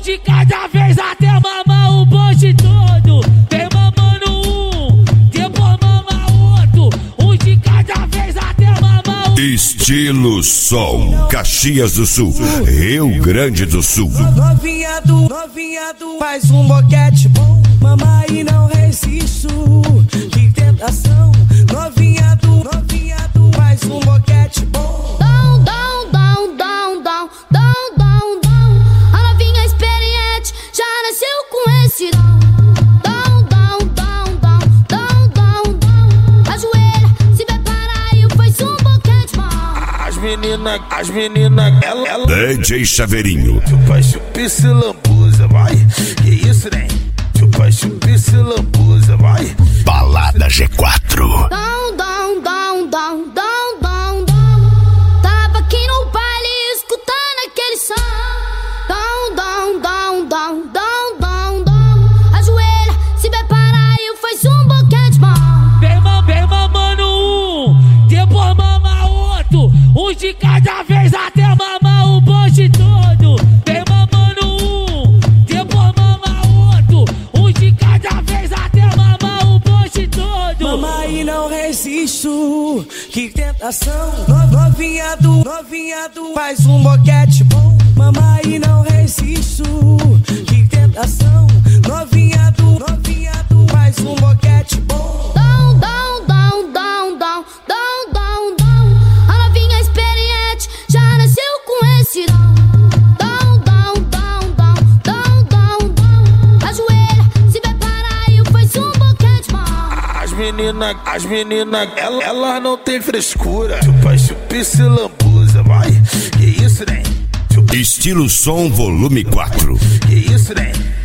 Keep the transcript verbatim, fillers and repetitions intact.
de cada vez até mamar o bonde todo. Vem mamando um, depois mama outro. Um de cada vez até mamar o... Estilo Som, Caxias do Sul, Rio Grande do Sul. Novinha do, novinha do, faz um boquete bom. Mama e não resisto, que tentação. Novinha do, novinha do, faz um boquete bom. Down, down, down, down, down, down, down, down. A novinha experiente já nasceu com esse dom. Down, down, down, down, down, down, down. Ajoelha, se prepara e faz um boquete bom. As meninas, as meninas, ela, ela. D J Chaveirinho. Chupa, chupa, se lambuza, vai. Que isso, né? Chupa, chupa, se lambuza, vai. Balada G quatro. Down, down, down, down, down, down, down. Tava aqui no baile escutando aquele som. Down, down, down, down, down, down, down. Ajoelha, se prepara e faz um boquete bom. Vem, mam, vem mamando um, depois mama outro. Um de cada vez até mamar o bonde todo. Vem mamando um, depois mama outro. Um de cada vez até mamar o bonde todo. Mama e não resisto, que tentação. No- Novinha do, novinha do, faz um boquete bom. Mama e não resisto, que tentação. Novinha do, novinha do, faz um boquete bom. Down, down, down, down, down, down, down, down. A novinha experiente já nasceu com esse dom. Down, down, down, down, down, down, down. Ajoelha, se prepara e faz um boquete bom. As meninas, as meninas, ela, ela não tem frescura. Chupa, chupa, se lambuza, vai. Que isso, né? Chupa, Estilo Som Volume quatro. que isso, né?